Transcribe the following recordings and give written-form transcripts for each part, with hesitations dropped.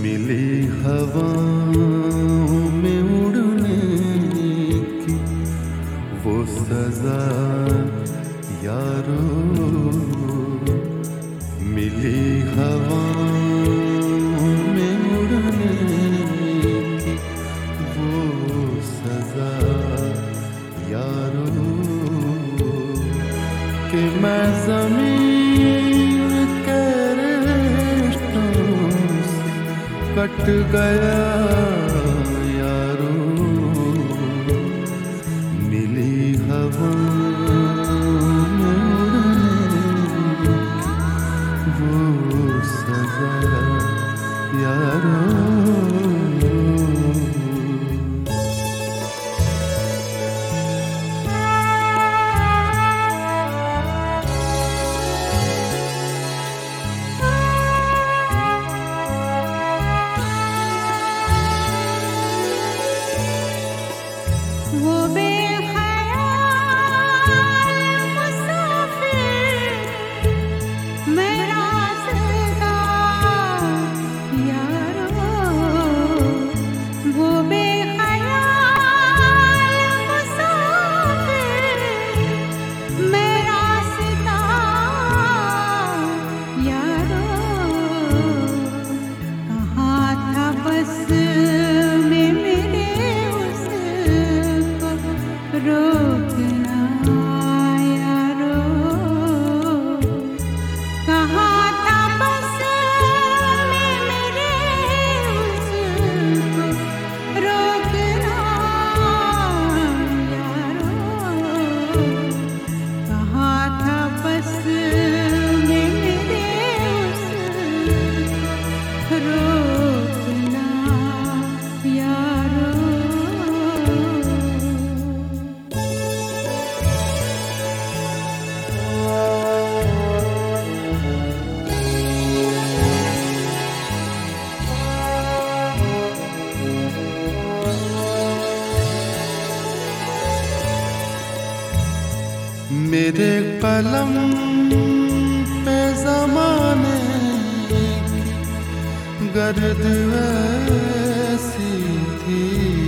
मिली हवाओं में उड़ने की वो सजा यारो, मिली हवाओं में उड़ने की वो सजा यारो, कि मैं ज़मीन के रिश्तों से कट गया यारो, मिली हवाओं में उड़ने की वो सजा यारो। वो बेख़याल मुसाफिर मेरा सदा यारो, वो बेख़याल मुसाफिर मेरा सदा यारो, कहाँ था बस में मेरे रोकना यारो, कहाँ था बस में मेरे उसको रोकना यारो, कहाँ था बस में मेरे उसको रोकना यारो। मेरे कलम पे ज़माने की गर्द ऐसी थी,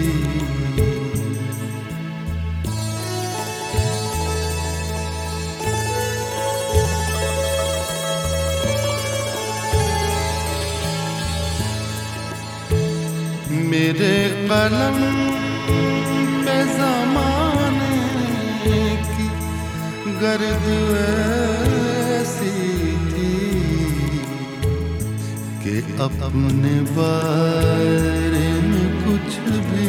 मेरे कलम पे ज़माने की गर्द ऐसी थी कि अपने बारे में कुछ भी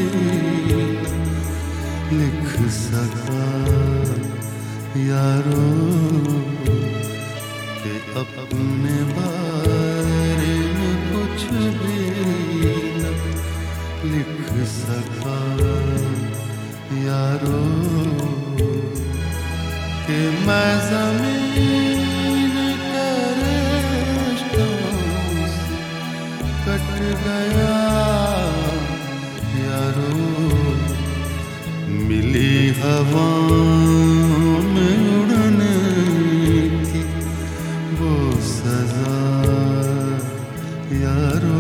लिख सका यारो, कि अपने बारे में कुछ भी लिख सका यारो, कि मैं ज़मीन के रिश्तों से कट गया यारो, मिली हवाओं में उड़ने की वो सजा यारो।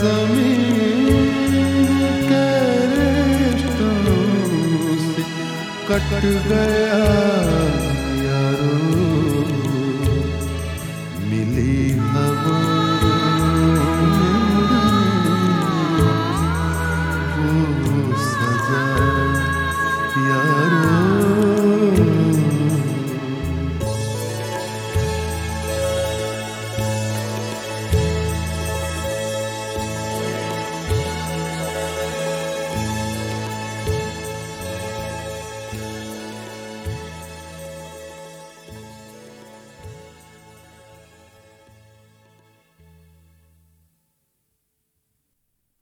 जमीन के रिश्तों से कट गया